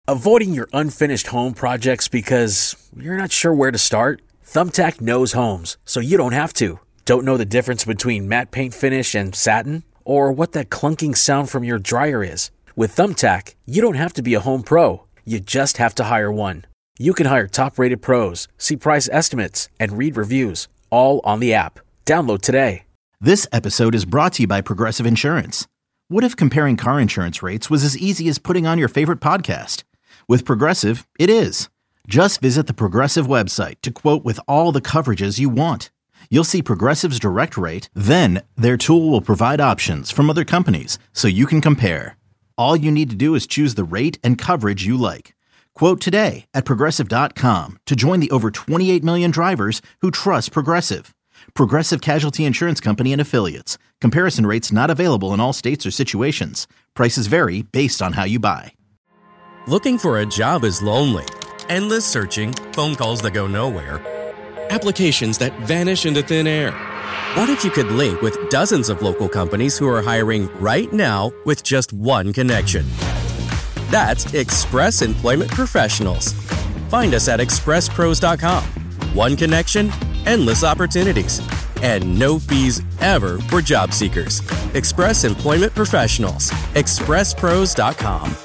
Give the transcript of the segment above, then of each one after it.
Avoiding your unfinished home projects because you're not sure where to start? Thumbtack knows homes, so you don't have to. Don't know the difference between matte paint finish and satin? Or what that clunking sound from your dryer is? With Thumbtack, you don't have to be a home pro. You just have to hire one. You can hire top-rated pros, see price estimates, and read reviews, all on the app. Download today. This episode is brought to you by Progressive Insurance. What if comparing car insurance rates was as easy as putting on your favorite podcast? With Progressive, it is. Just visit the Progressive website to quote with all the coverages you want. You'll see Progressive's direct rate, then their tool will provide options from other companies so you can compare. All you need to do is choose the rate and coverage you like. Quote today at Progressive.com to join the over 28 million drivers who trust Progressive. Progressive Casualty Insurance Company and Affiliates. Comparison rates not available in all states or situations. Prices vary based on how you buy. Looking for a job is lonely. Endless searching, phone calls that go nowhere, applications that vanish into thin air. What if you could link with dozens of local companies who are hiring right now with just one connection? That's Express Employment Professionals. Find us at expresspros.com. One connection, endless opportunities, and no fees ever for job seekers. Express Employment Professionals. expresspros.com.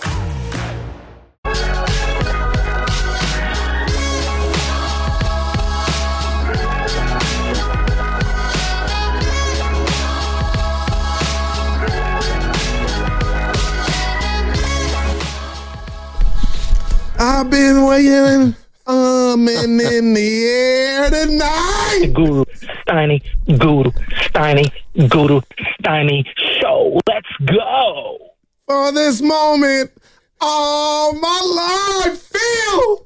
I've been waiting, in the air tonight. Guru Steiny, Guru Steiny, Guru Steiny show. Let's go. For this moment, all my life feel.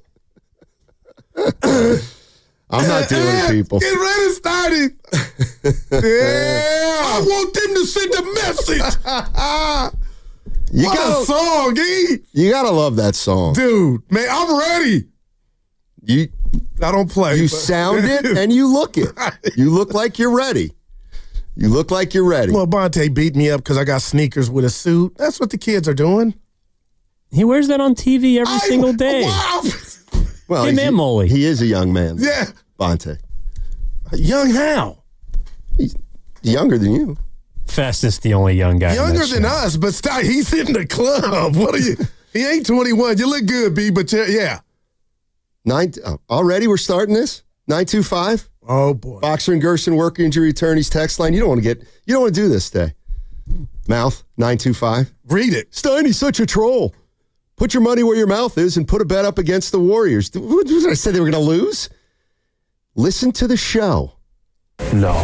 I'm not dealing people. Get ready, Steiny. Yeah. I want them to send a message. What a song, E! You gotta love that song. Dude, man, I'm ready. I don't play. You sound it and you look it. You look like you're ready. You look like you're ready. Well, Bonte beat me up because I got sneakers with a suit. That's what the kids are doing. He wears that on TV every single day. Wow. Well, Hey, man, Molly. He is a young man. Yeah. Bonte. Young how? He's younger than you. Festus, the only young guy. Younger than us, but he's in the club. What are you? He ain't 21. You look good, B, but yeah. Already we're starting this? 925? Oh, boy. Boxer and Gerson work injury attorneys text line. You don't want to do this today. Mouth, 925. Read it. Steiny's such a troll. Put your money where your mouth is and put a bet up against the Warriors. What did I say they were going to lose? Listen to the show. No.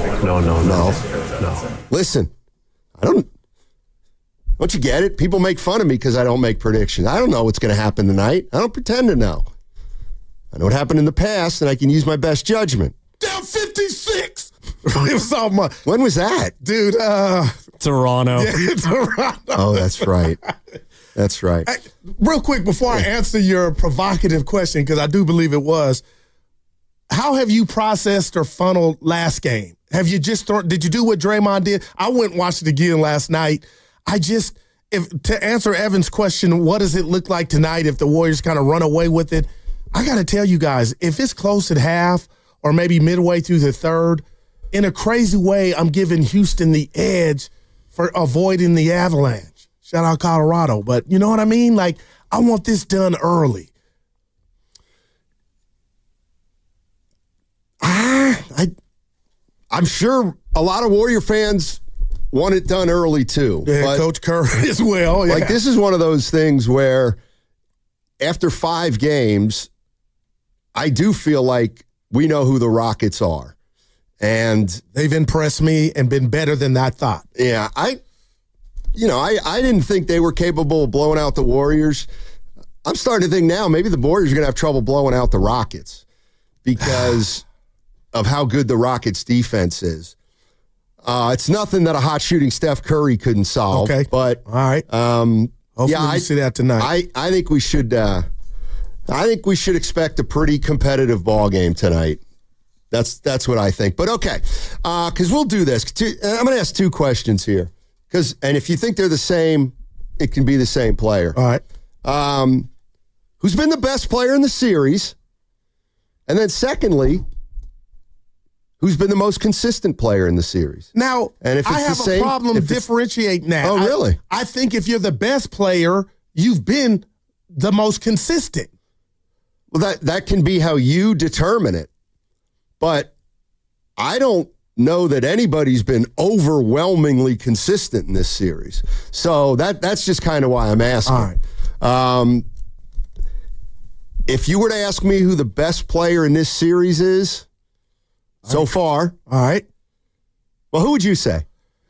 Listen, don't you get it? People make fun of me because I don't make predictions. I don't know what's going to happen tonight. I don't pretend to know. I know what happened in the past, and I can use my best judgment. Down 56. It was all my. When was that? Dude, Toronto. Yeah, Toronto. Oh, that's right. That's right. Hey, real quick, before I answer your provocative question, because I do believe it was, how have you processed or funneled last game? Have you did you do what Draymond did? I went and watched it again last night. To answer Evan's question, what does it look like tonight if the Warriors kind of run away with it? I got to tell you guys, if it's close at half or maybe midway through the third, in a crazy way, I'm giving Houston the edge for avoiding the avalanche. Shout out Colorado. But you know what I mean? Like, I want this done early. I'm sure a lot of Warrior fans want it done early too. Yeah, Coach Kerr as well. Yeah. Like, this is one of those things where after 5 games, I do feel like we know who the Rockets are. And they've impressed me and been better than I thought. Yeah, I didn't think they were capable of blowing out the Warriors. I'm starting to think now maybe the Warriors are going to have trouble blowing out the Rockets because of how good the Rockets' defense is. It's nothing that a hot shooting Steph Curry couldn't solve. Okay, but all right. Hopefully, we see that tonight. I think we should. I think we should expect a pretty competitive ball game tonight. That's what I think. But okay, because we'll do this. I'm going to ask 2 questions here. And if you think they're the same, it can be the same player. All right. who's been the best player in the series? And then secondly, who's been the most consistent player in the series? Now, and if it's I have the same, a problem differentiating that. Oh, really? I think if you're the best player, you've been the most consistent. Well, that can be how you determine it. But I don't know that anybody's been overwhelmingly consistent in this series. So that's just kind of why I'm asking. All right. If you were to ask me who the best player in this series is so far, all right. Well, who would you say?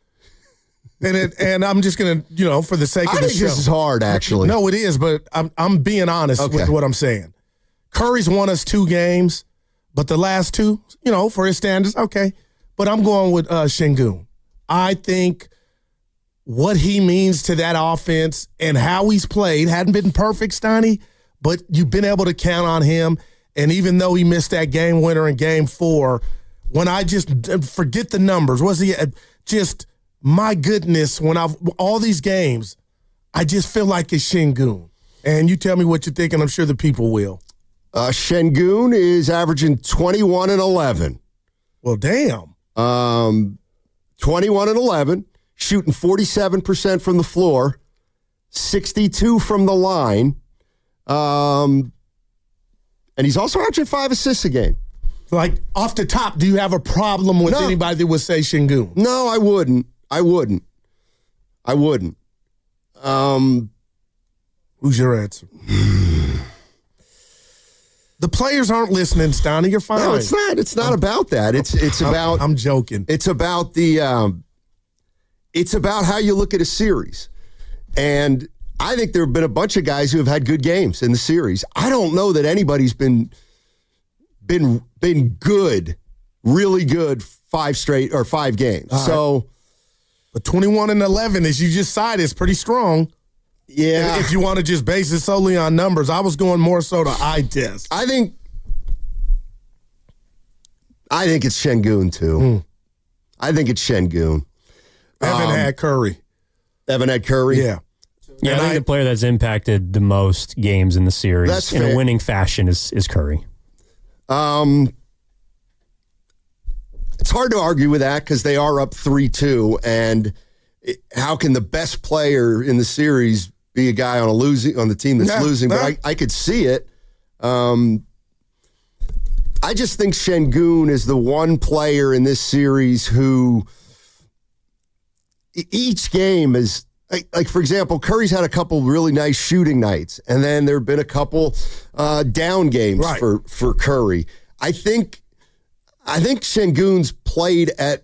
And I'm just gonna, for the sake of the show, this is hard, actually. No, it is, but I'm being honest with what I'm saying. Curry's won us 2 games, but the last 2, for his standards, okay. But I'm going with Şengün. I think what he means to that offense and how he's played hadn't been perfect, Steiny, but you've been able to count on him. And even though he missed that game winner in game 4, when I just forget the numbers, was he just, my goodness, when all these games, I just feel like it's Şengün. And you tell me what you think, and I'm sure the people will. Şengün is averaging 21 and 11. Well, damn. 21 and 11, shooting 47% from the floor, 62 from the line. And he's also averaging 5 assists a game. Like, off the top, do you have a problem with anybody that would say Şengün? No, I wouldn't. Who's your answer? The players aren't listening, Steiny. You're fine. No, it's not. It's not about that. It's about. I'm joking. It's about the. It's about how you look at a series, and I think there have been a bunch of guys who have had good games in the series. I don't know that anybody's been good, really good 5 straight or 5 games. So, but 21 and 11, as you just cited, is pretty strong. Yeah. If you want to just base it solely on numbers, I was going more so to eye test. I think it's Şengün too. I think it's Şengün. Evan had Curry. Yeah. Yeah, I think the player that's impacted the most games in the series in a winning fashion is Curry. It's hard to argue with that because they are up 3-2, and how can the best player in the series be a guy on the team that's losing? But I could see it. I just think Şengün is the one player in this series who each game is like for example, Curry's had a couple really nice shooting nights, and then there have been a couple down games for Curry. I think Şengün's played at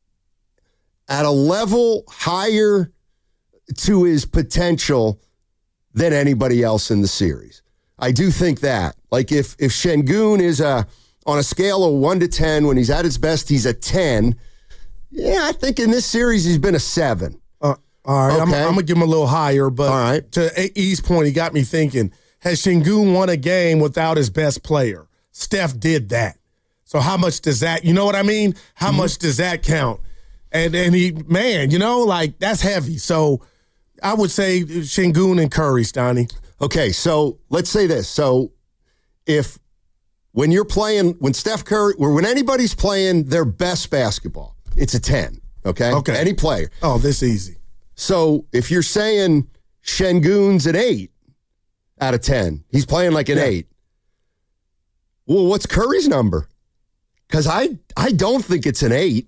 a level higher to his potential than anybody else in the series. I do think that. Like if Şengün is on a scale of 1 to 10, when he's at his best, he's a 10. Yeah, I think in this series he's been a 7. All right, okay. I'm going to give him a little higher, but all right. To E's point, he got me thinking, has Şengün won a game without his best player? Steph did that. So how much does that, you know what I mean? How much does that count? And he, man, that's heavy. So I would say Şengün and Curry, Steiny. Okay, so let's say this. So when Steph Curry, or when anybody's playing their best basketball, it's a 10, okay? Okay. Any player. Oh, this easy. So if you're saying Şengün's an 8 out of 10, he's playing like an 8. Well, what's Curry's number? Because I don't think it's an 8.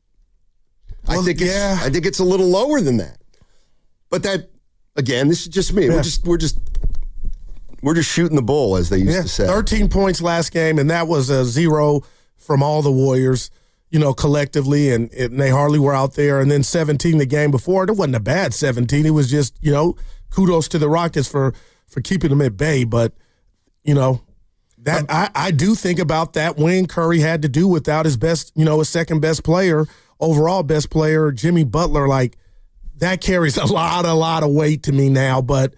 Well, I think it's a little lower than that. But that, again, this is just me. Yeah. We're just shooting the bull, as they used to say. 13 points last game, and that was a 0 from all the Warriors, collectively, and they hardly were out there. And then 17 the game before. It wasn't a bad 17. It was just, kudos to the Rockets for keeping them at bay. But, that I do think about that win Curry had to do without his best, his second best player, overall best player, Jimmy Butler. Like, that carries a lot of weight to me now. But,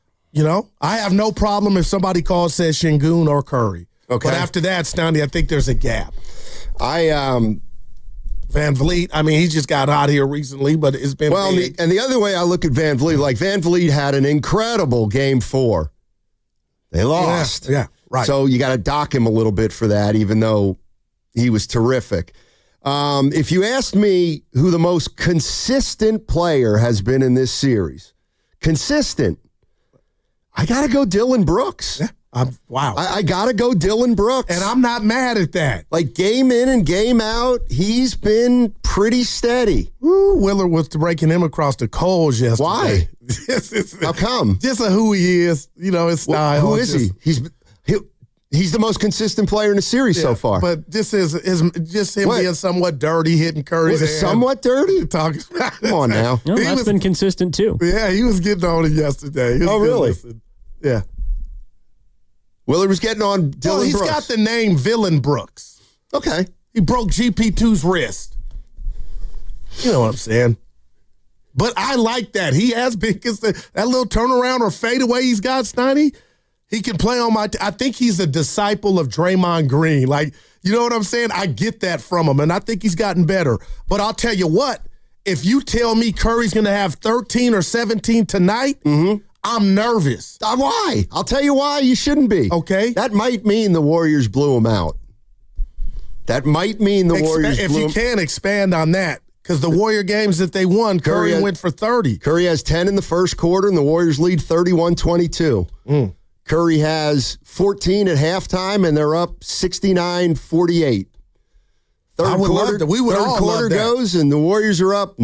I have no problem if somebody says Şengün or Curry. Okay. But after that, Steiny, I think there's a gap. Van Vliet, he just got hot here recently, but it's been big. And the other way I look at Van Vliet, like Van Vliet had an incredible game 4. They lost. Yeah, right. So you got to dock him a little bit for that, even though he was terrific. If you asked me who the most consistent player has been in this series, consistent, I got to go Dylan Brooks. Yeah. Wow. I got to go Dylan Brooks. And I'm not mad at that. Like game in and game out, he's been pretty steady. Ooh, Willard was breaking him across the coals yesterday. Why? How come? Just who he is, his style. Who is he? He's the most consistent player in the series so far. But this is him being somewhat dirty, hitting Curry's hand. Somewhat dirty? Come on now. No, that's been consistent too. Yeah, he was getting on it yesterday. Oh, really? Yeah. Willard was getting on Dylan Brooks. He's got the name Villain Brooks. Okay. He broke GP2's wrist. You know what I'm saying? But I like that. He has been consistent. That little turnaround or fadeaway he's got, Steiny, he can play on my I think he's a disciple of Draymond Green. Like, you know what I'm saying? I get that from him, and I think he's gotten better. But I'll tell you what, if you tell me Curry's going to have 13 or 17 tonight, I'm nervous. Why? I'll tell you why you shouldn't be. Okay. That might mean the Warriors blew him out. That might mean the Warriors blew him out. If you can, expand on that. Because the Warrior games that they won, Curry went for 30. Curry has 10 in the first quarter, and the Warriors lead 31-22. Curry has 14 at halftime, and they're up 69-48. Third quarter goes, and the Warriors are up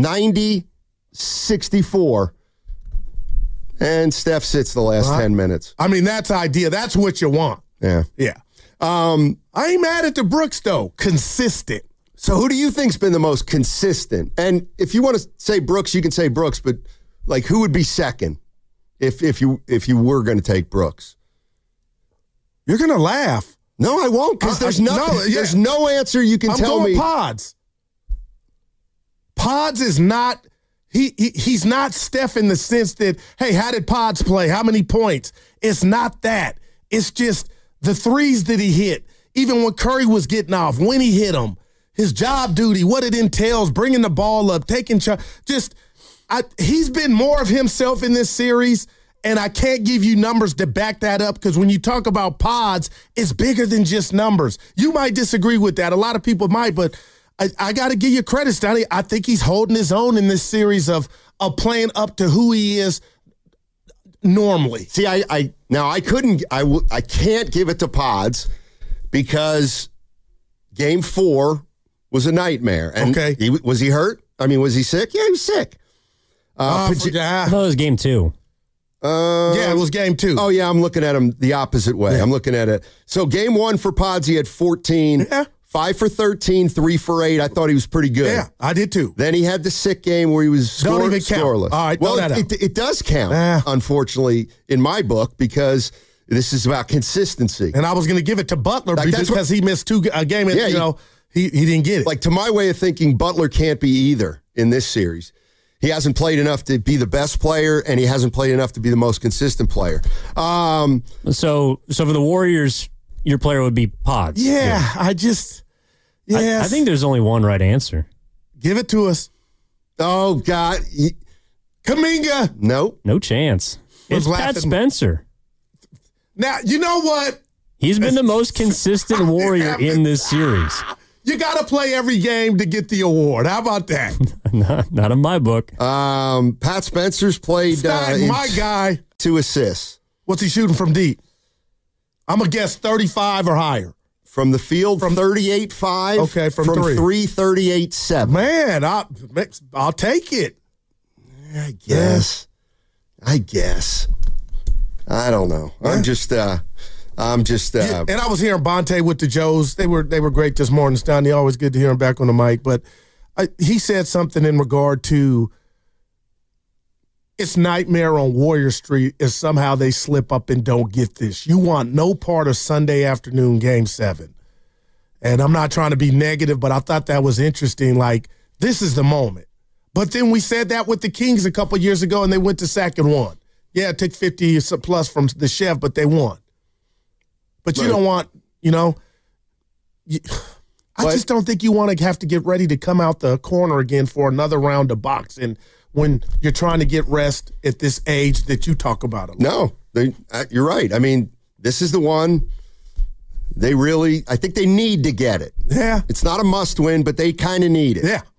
90-64. And Steph sits the last 10 minutes. I mean, that's ideal. That's what you want. Yeah. Yeah. I ain't mad at the Brooks, though. Consistent. So who do you think's been the most consistent? And if you want to say Brooks, you can say Brooks, but like who would be second if you were going to take Brooks? You're going to laugh. No, I won't, because there's nothing. There's no answer you can tell me. Pods. Pods is not he's not Steph in the sense that, hey, how did Pods play? How many points? It's not that. It's just the threes that he hit. Even when Curry was getting off, when he hit them, his job duty, what it entails, bringing the ball up, taking charge. He's been more of himself in this series, and I can't give you numbers to back that up because when you talk about Pods, it's bigger than just numbers. You might disagree with that. A lot of people might, but I got to give you credit, Stoney. I think he's holding his own in this series of playing up to who he is normally. See, I can't give it to Pods because Game 4 was a nightmare. And was he hurt? I mean, was he sick? Yeah, he was sick. I thought it was Game 2. Yeah, it was Game 2. Oh, yeah, I'm looking at him the opposite way. Yeah. I'm looking at it. So Game 1 for Pods, he had 14. Yeah. 5 for 13, 3 for 8. I thought he was pretty good. Yeah, I did too. Then he had the sick game where he was scoreless. All right, well, it does count, unfortunately, in my book, because this is about consistency. And I was going to give it to Butler because he missed a game. And, he didn't get it. Like, to my way of thinking, Butler can't be either in this series. He hasn't played enough to be the best player, and he hasn't played enough to be the most consistent player. So for the Warriors, your player would be Pods. Yeah, I think there's only one right answer. Give it to us. Oh, God. Kuminga. Nope. No chance. It's Pat Spencer. Now, you know what? He's been the most consistent Warrior in this series. You got to play every game to get the award. How about that? Not in my book. Pat Spencer's played my guy. 2 assists. What's he shooting from deep? I'm going to guess 35 or higher. From the field, 38-5. Okay, from 3, 38-7. Man, I'll take it. I guess. I don't know. Yeah. I'm just. And I was hearing Bonte with the Joes. They were great this morning, Stoney. Always good to hear him back on the mic. But he said something in regard to it's nightmare on Warrior Street if somehow they slip up and don't get this. You want no part of Sunday afternoon Game 7. And I'm not trying to be negative, but I thought that was interesting. Like, this is the moment. But then we said that with the Kings a couple years ago, and they went to sack and won. Yeah, it took 50 plus from the chef, but they won. But you don't want, I just don't think you want to have to get ready to come out the corner again for another round of boxing when you're trying to get rest at this age that you talk about. No, you're right. I mean, this is the one I think they need to get it. Yeah. It's not a must win, but they kind of need it. Yeah.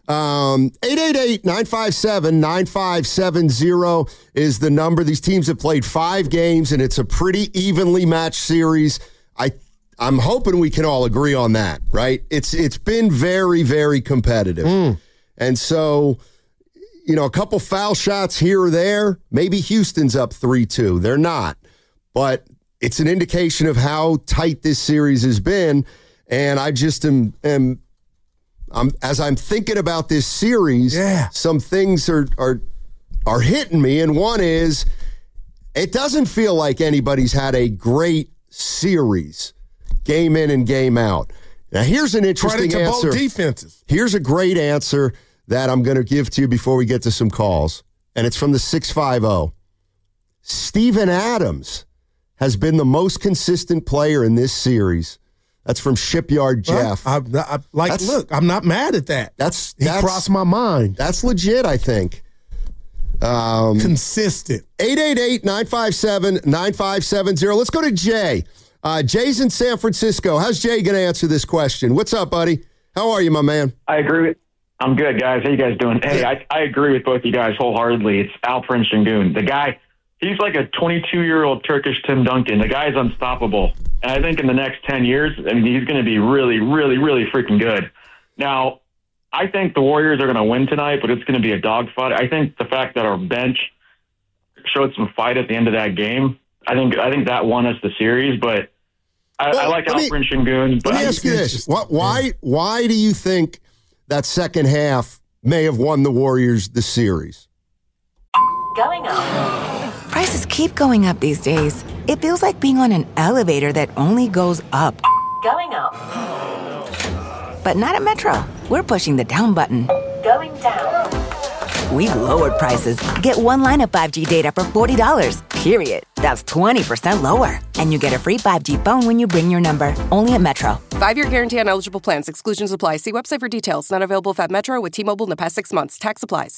888-957-9570 is the number. These teams have played 5 games, and it's a pretty evenly matched series. I'm hoping we can all agree on that, right? It's been very, very competitive. And so, a couple foul shots here or there. Maybe Houston's up 3-2. They're not. But it's an indication of how tight this series has been. And I just am as I'm thinking about this series, some things are hitting me. And one is, it doesn't feel like anybody's had a great series, game in and game out. Now, here's an interesting answer. Both defenses. Here's a great answer that I'm going to give to you before we get to some calls. And it's from the 650. Steven Adams has been the most consistent player in this series. That's from Shipyard Jeff. Look, I'm not mad at that. He crossed my mind. That's legit, I think. Consistent. 888-957-9570. Let's go to Jay. Jay's in San Francisco. How's Jay going to answer this question? What's up, buddy? How are you, my man? I agree. I'm good, guys. How you guys doing? Hey, I agree with both you guys wholeheartedly. It's Alperen Şengün. The guy, he's like a 22-year-old Turkish Tim Duncan. The guy's unstoppable. And I think in the next 10 years, he's going to be really, really, really freaking good. Now, I think the Warriors are going to win tonight, but it's going to be a dogfight. I think the fact that our bench showed some fight at the end of that game, I think that won us the series. But I like Alperen Şengün. Let me ask you this. Why do you think that second half may have won the Warriors the series? Going up. Prices keep going up these days. It feels like being on an elevator that only goes up. Going up. But not at Metro. We're pushing the down button. Going down. We've lowered prices. Get one line of 5G data for $40, period. That's 20% lower. And you get a free 5G phone when you bring your number. Only at Metro. 5-year guarantee on eligible plans. Exclusions apply. See website for details. Not available at Metro with T-Mobile in the past 6 months. Tax applies.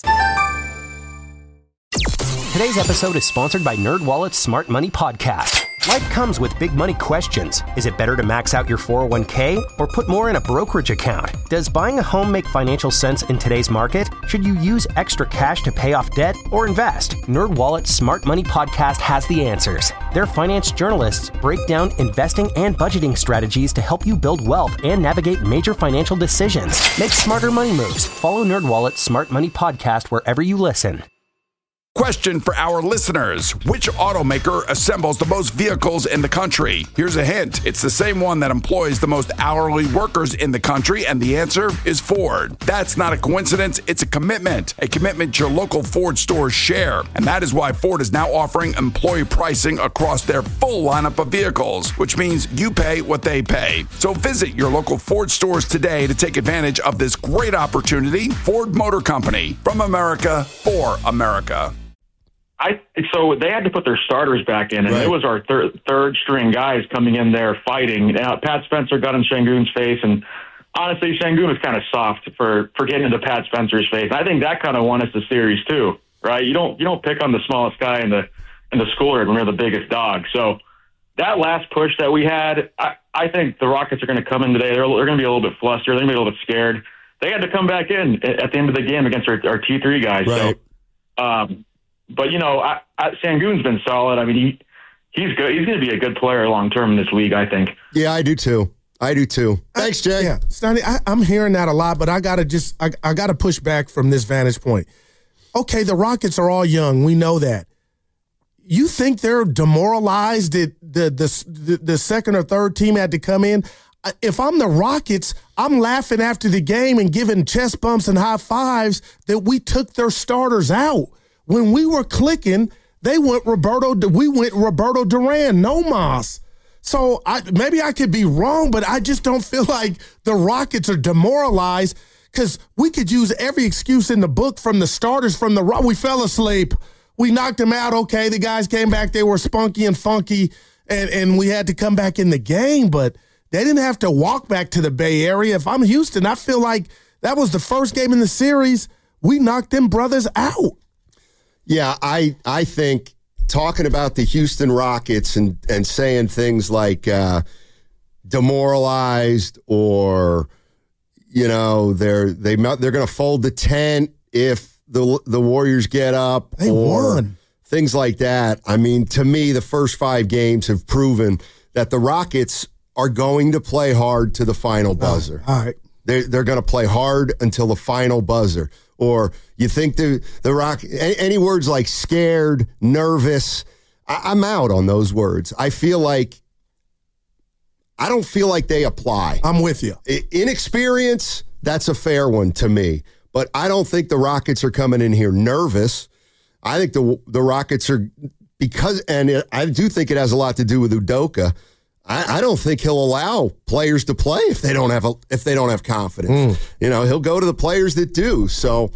Today's episode is sponsored by NerdWallet's Smart Money Podcast. Life comes with big money questions. Is it better to max out your 401k or put more in a brokerage account? Does buying a home make financial sense in today's market? Should you use extra cash to pay off debt or invest? NerdWallet's Smart Money Podcast has the answers. Their finance journalists break down investing and budgeting strategies to help you build wealth and navigate major financial decisions. Make smarter money moves. Follow NerdWallet's Smart Money Podcast wherever you listen. Question for our listeners. Which automaker assembles the most vehicles in the country? Here's a hint. It's the same one that employs the most hourly workers in the country, and the answer is Ford. That's not a coincidence. It's a commitment your local Ford stores share. And that is why Ford is now offering employee pricing across their full lineup of vehicles, which means you pay what they pay. So visit your local Ford stores today to take advantage of this great opportunity. Ford Motor Company, from America, for America. So they had to put their starters back in, and It was our third string guys coming in there fighting. Now, Pat Spencer got in Şengün's face, and honestly, Şengün was kind of soft for getting into Pat Spencer's face. I think that kind of won us the series too, right? You don't pick on the smallest guy in the schoolyard when you're the biggest dog. So that last push that we had, I think the Rockets are going to come in today. They're going to be a little bit flustered. They're going to be a little bit scared. They had to come back in at the end of the game against our T3 guys. Right. So. But, Şengün's been solid. I mean, he's good. He's going to be a good player long-term in this league, I think. Yeah, I do too. Thanks, Jay. Yeah, Stoney, I'm hearing that a lot, but I got to push back from this vantage point. Okay, the Rockets are all young. We know that. You think they're demoralized that the second or third team had to come in? If I'm the Rockets, I'm laughing after the game and giving chest bumps and high fives that we took their starters out. When we were clicking, we went Roberto Duran, no Moss. So maybe I could be wrong, but I just don't feel like the Rockets are demoralized because we could use every excuse in the book from the starters from we fell asleep. We knocked them out. Okay, the guys came back. They were spunky and funky, and we had to come back in the game, but they didn't have to walk back to the Bay Area. If I'm Houston, I feel like that was the first game in the series. We knocked them brothers out. Yeah, I think talking about the Houston Rockets and saying things like demoralized, or they're going to fold the tent if the Warriors get up. They won. Things like that. I mean, to me, the first 5 games have proven that the Rockets are going to play hard to the final buzzer. All right. They're going to play hard until the final buzzer. Or you think the any words like scared, nervous, I'm out on those words. I don't feel like they apply. I'm with you. Inexperience, that's a fair one to me. But I don't think the Rockets are coming in here nervous. I think the Rockets are, I do think it has a lot to do with Udoka. I don't think he'll allow players to play if they don't have confidence. He'll go to the players that do. So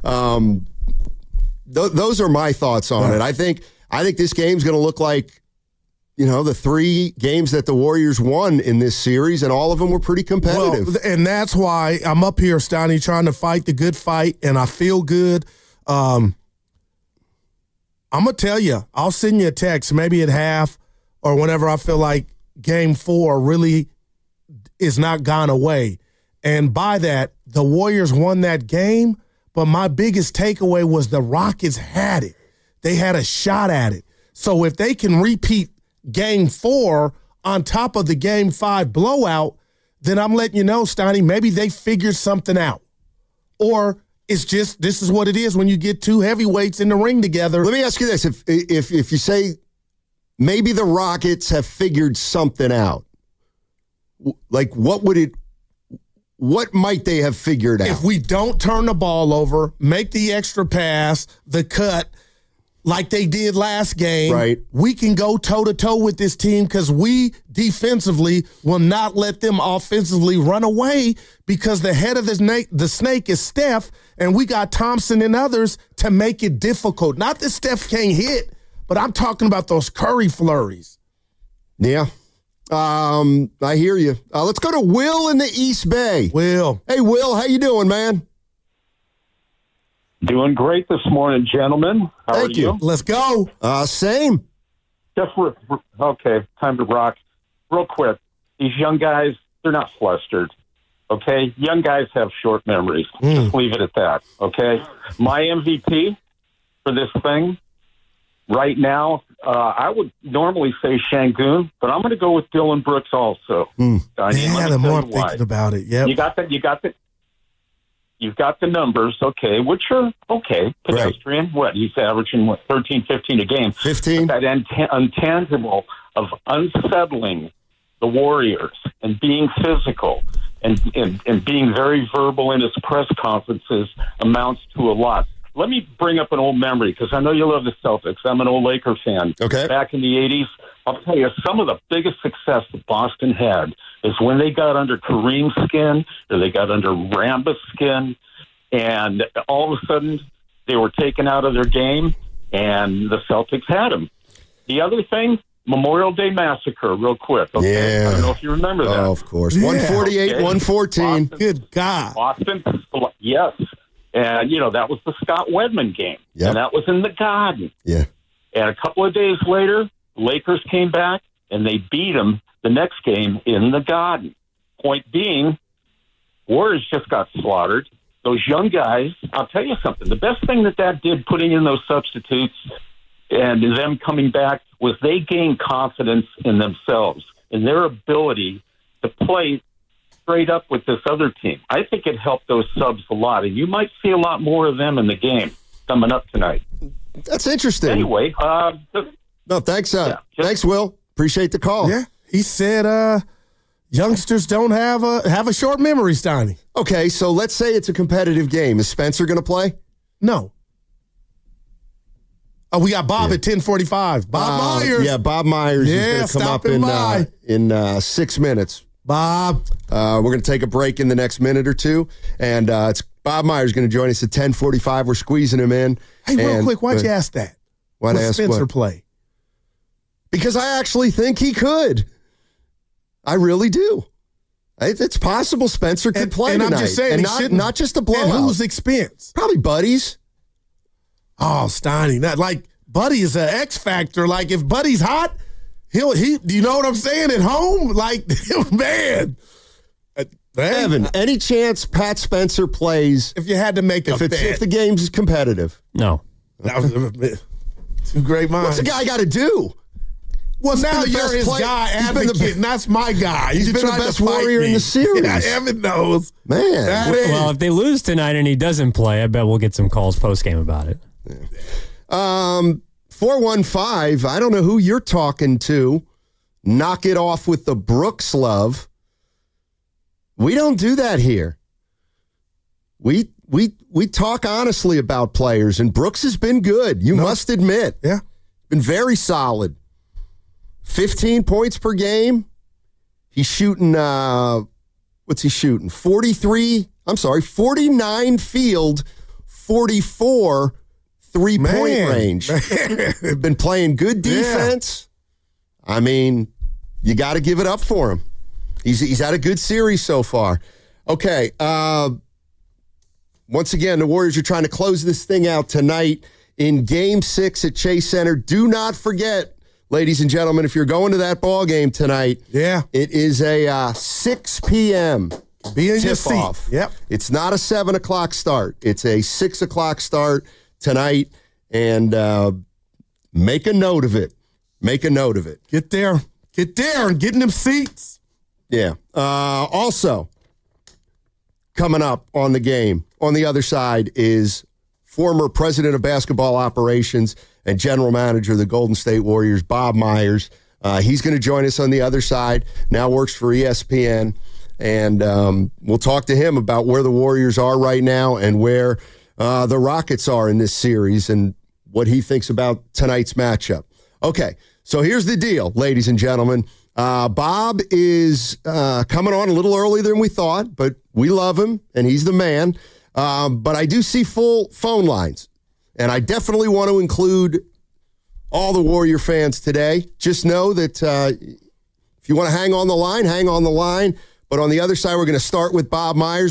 those are my thoughts on it. I think this game's going to look like the 3 games that the Warriors won in this series, and all of them were pretty competitive. Well, and that's why I'm up here, Steiny, trying to fight the good fight, and I feel good. I'm going to tell you, I'll send you a text maybe at half or whenever I feel like Game 4 really is not gone away. And by that, the Warriors won that game, but my biggest takeaway was the Rockets had it. They had a shot at it. So if they can repeat Game 4 on top of the Game 5 blowout, then I'm letting you know, Steiny, maybe they figured something out. Or it's just, this is what it is when you get 2 heavyweights in the ring together. Let me ask you this. If you say maybe the Rockets have figured something out, like what might they have figured out? If we don't turn the ball over, make the extra pass, the cut, like they did last game, right, we can go toe-to-toe with this team because we defensively will not let them offensively run away because the head of the snake is Steph, and we got Thompson and others to make it difficult. Not that Steph can't hit, but I'm talking about those Curry flurries. Yeah. I hear you. Let's go to Will in the East Bay. Will. Hey, Will, how you doing, man? Doing great this morning, gentlemen. How Thank are you? Let's go. Same. Okay, time to rock. Real quick, these young guys, they're not flustered, okay? Young guys have short memories. Just leave it at that, okay? My MVP for this thing right now, I would normally say Şengün, but I'm going to go with Dylan Brooks also. The more I'm thinking about it, yeah. You've got the numbers, okay, which are okay, pedestrian. Right. What, he's averaging, 13, 15 a game. 15. But that intangible of unsettling the Warriors and being physical and being very verbal in his press conferences amounts to a lot. Let me bring up an old memory, because I know you love the Celtics. I'm an old Laker fan. Okay. Back in the 80s, I'll tell you, some of the biggest success that Boston had is when they got under Kareem's skin or they got under Rambis' skin, and all of a sudden they were taken out of their game, and the Celtics had them. The other thing, Memorial Day Massacre, real quick. Okay? Yeah. I don't know if you remember that. Oh, of course. Yeah. 148, okay. 114. Boston, good God. Boston, yes. And, that was the Scott Wedman game. Yep. And that was in the Garden. Yeah. And a couple of days later, Lakers came back, and they beat them the next game in the Garden. Point being, Warriors just got slaughtered. Those young guys, I'll tell you something. The best thing that did, putting in those substitutes and them coming back, was they gained confidence in themselves and their ability to play straight up with this other team. I think it helped those subs a lot, and you might see a lot more of them in the game coming up tonight. That's interesting. Anyway, no, thanks. Thanks, Will. Appreciate the call. Yeah, he said youngsters don't have a short memory, Steiny. Okay, so let's say it's a competitive game. Is Spencer going to play? No. Oh, we got Bob at 10:45. Bob Myers. Yeah, Bob Myers is going to come up in 6 minutes. Bob. We're going to take a break in the next minute or two, and it's Bob Myers going to join us at 10:45. We're squeezing him in. Hey, real quick, why'd you ask that? Why'd I ask Spencer play? Because I actually think he could. I really do. It's possible Spencer could play and tonight. I'm just saying, and not just a blowout. At whose expense? Probably Buddy's. Oh, Steiny. Not like Buddy is an X factor. Like, if Buddy's hot, do you know what I'm saying? At home, like, man. Evan, any chance Pat Spencer plays? If you had to make a bet. If the game's competitive. No. That was two great minds. What's the guy got to do? Well, now you're his guy advocate, and that's my guy. He's been the best warrior in the series. Yeah, Evan knows. Man. Well, if they lose tonight and he doesn't play, I bet we'll get some calls post-game about it. 415, I don't know who you're talking to. Knock it off with the Brooks love. We don't do that here. We talk honestly about players, and Brooks has been good. You must admit. Yeah. Been very solid. 15 points per game. He's shooting, what's he shooting? 49 field, 44 three-point range. Been playing good defense. Yeah. I mean, you got to give it up for him. He's had a good series so far. Okay. Once again, the Warriors are trying to close this thing out tonight in Game 6 at Chase Center. Do not forget, ladies and gentlemen, if you're going to that ball game tonight, it is a 6 p.m. Be in your tip-off. seat. Yep. It's not a 7 o'clock start. It's a 6 o'clock start tonight, and make a note of it. Make a note of it. Get there and get in them seats. Yeah. Also, coming up on the game, on the other side is former president of basketball operations and general manager of the Golden State Warriors, Bob Myers. He's going to join us on the other side, now works for ESPN, and we'll talk to him about where the Warriors are right now and where the Rockets are in this series and what he thinks about tonight's matchup. Okay, so here's the deal, ladies and gentlemen. Bob is coming on a little earlier than we thought, but we love him, and he's the man. But I do see full phone lines, and I definitely want to include all the Warrior fans today. Just know that if you want to hang on the line, hang on the line. But on the other side, we're going to start with Bob Myers.